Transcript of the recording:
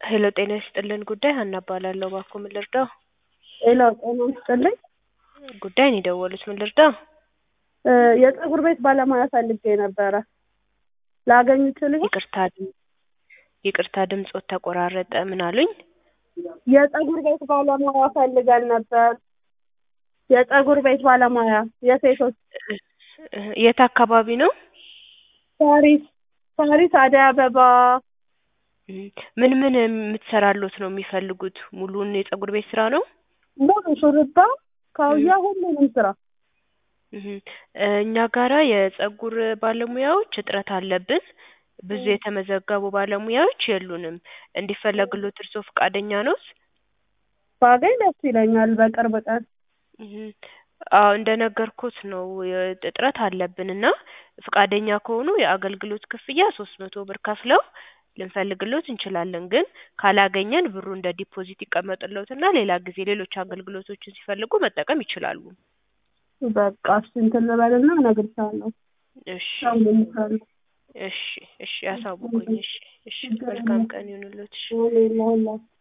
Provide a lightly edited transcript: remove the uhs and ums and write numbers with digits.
ሄሎ ጤና ይስጥልን ጉዳይ ሀና እባላለሁ። እባክዎ ምን ልርዳው? ሄሎ ጤና ይስጥልኝ። ጉዳይ ነው የደወሉት፣ ምን ልርዳው? የፀጉር ቤት ባለሙያ ፈልጌ ነበረ። ላገኝ ይችል ይሆን? ይቅርታ ድምጾት ተቆራረጠ። ምን አሉኝ? የፀጉር ቤት ባለሙያ ፈልገን ነበር። የፀጉር ቤት ባለሙያ የሴቶች። የት አካባቢ ነው? ፓሪስ አደይ አበባ። ምን የምትሰራሉት ነው የሚፈልጉት? ሙሉን የፀጉር ቤት ስራ ነው? ሙሉ ሹሩባ ካውያ ሁሉንም ስራ። እኛ ጋራ የፀጉር ባለሙያዎች እጥረት አለብን። ብዙ የተመዘገቡ ባለሙያዎች የሉንም። እንዲፈለግሎት እርስዎ ፈቃደኛ ነዎት? ባገኝ ደስ ይለኛል በቅርብ ቀን። አዎ እንደነገርኩት ነው እጥረት አለብንና ፈቃደኛ ከሆኑ የአገልግሎት ክፍያ 300 ብር ከፍለው ልንፈልግሎት እንችላለን። ግን ካላገኘን ብሩ እንደ ዲፖዚት ይቀመጥልዎትና ሌላ ጊዜ ሌሎች አገልግሎቶችን ሲፈልጉ መጠቀም ይችላሉ። በቃ እሺ እንትን ልበልና እነግርሻለሁ። እሺ እደውልልሻለሁ። እሺ ያሳውቁኝ። እሺ መልካም ቀን ይሁንልዎት። እሺ ለሁላችሁ